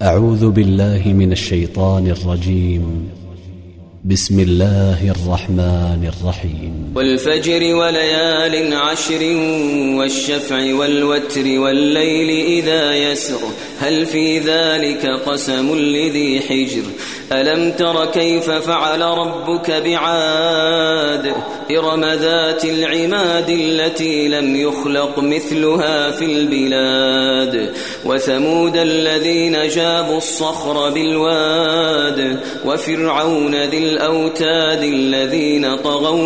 أعوذ بالله من الشيطان الرجيم. بسم الله الرحمن الرحيم. والفجر وليال عشر والشفع والوتر والليل إذا يسر هل في ذلك قسم لذي حجر ألم تر كيف فعل ربك بعاد إرم ذات العماد التي لم يخلق مثلها في البلاد وثمود الذين جابوا الصخر بالواد وفرعون ذي الأوتاد الذين طغوا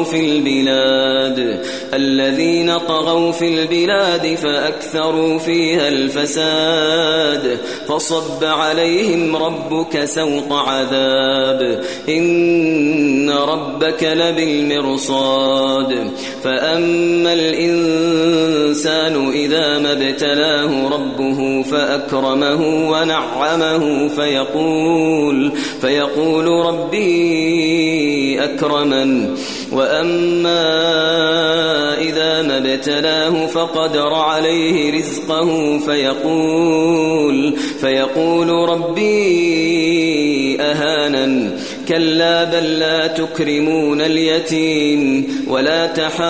في البلاد فأكثروا فيها الفساد فصب عليهم ربك سوط عذاب إن ربك لبالمرصاد فأما الإنسان إذا ما ابتلاه ربه فأكرمه ونعمه فيقول ربي أكرمن وأما إذا ما ابتلاه فقدر عليه رزقه فيقول ربي أهانن كلا بل لا تكرمون اليتيم ولا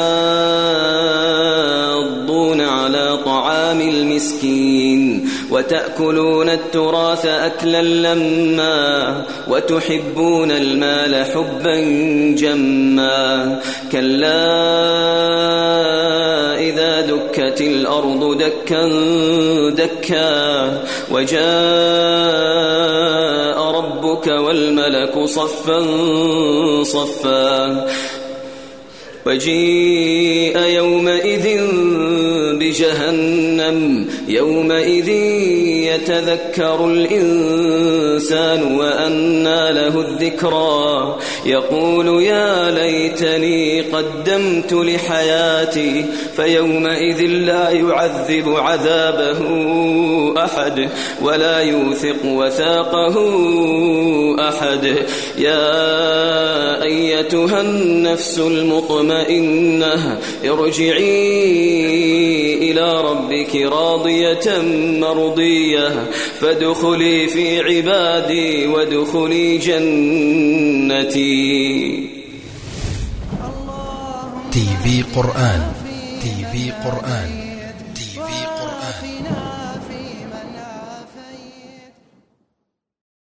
تحاضون على طعام المسكين وتأكلون التراث أكلا لما وتحبون المال حبا جما كلا إذا دكت الأرض دكا دكا وجاء ربك والملك صفا صفا وجيء يومئذ بجهنم يومئذ يتذكر الإنسان وأنى له الذكرى يقول يا ليتني قدمت لحياتي فيومئذ لا يعذب عذابه أحد ولا يوثق وثاقه أحد يا أيتها النفس المطمئنة ارجعي إلى ربك راضية مرضية فادخلي في عبادي وادخلي جنتي. تي في قرآن